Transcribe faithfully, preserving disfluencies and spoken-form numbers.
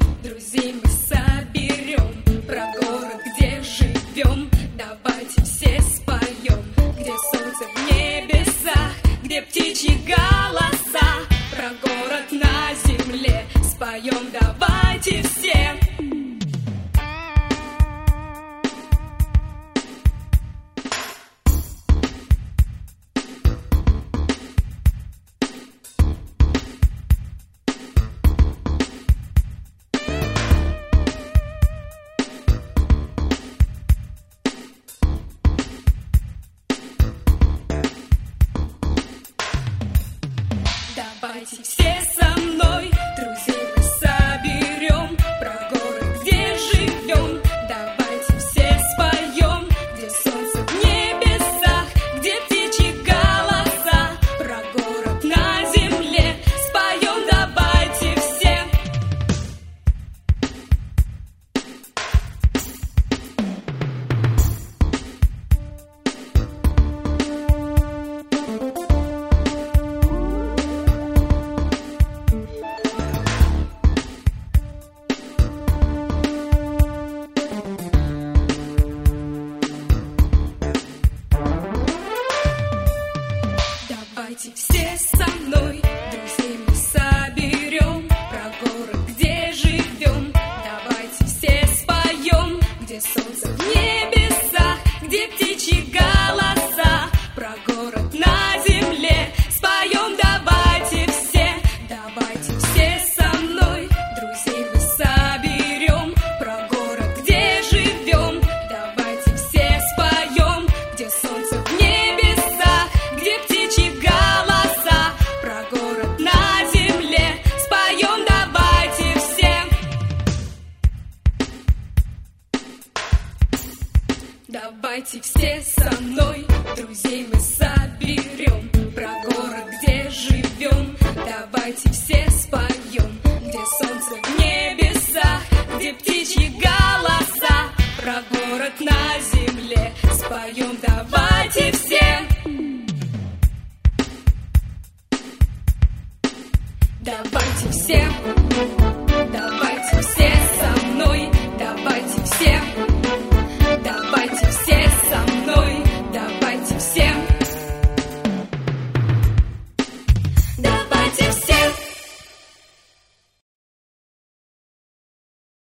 друзей мы соберем, про город, где живем, давайте все споем, где солнце в небесах, где птичьи голоса, про город на земле споем, давайте все. Давайте все со мной, друзей мы соберем, про город, где живем, давайте все споем, где солнце в небесах, где птичьи голоса, про город на земле споем, давайте все. Давайте все со мной, друзей мы соберем, про город, где живем, давайте все споем, где солнце в небесах, где птичьи голоса, про город на земле споем, давайте все. Давайте все со мной, друзей мы соберем, про город, где живем, давайте все споем, где солнце в небесах, где птичьи голоса, про город на земле споем, давайте все. Давайте все со мной, друзей мы соберем, про город, где живем, давайте все споем, где солнце в небесах, где птичьи